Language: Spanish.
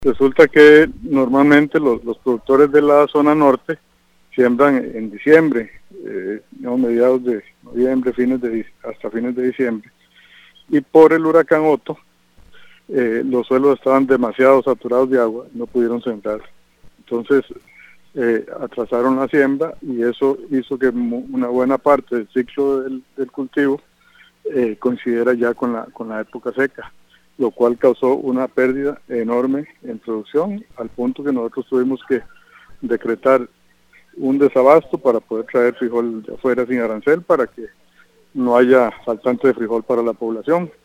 Resulta que normalmente los productores de la zona norte siembran en diciembre, mediados de noviembre, hasta fines de diciembre. Y por el huracán Otto, los suelos estaban demasiado saturados de agua, no pudieron sembrar. Entonces atrasaron la siembra y eso hizo que una buena parte del ciclo del cultivo coincidiera ya con la época seca, lo cual causó una pérdida enorme en producción, al punto que nosotros tuvimos que decretar un desabasto para poder traer frijol de afuera sin arancel, para que no haya faltante de frijol para la población.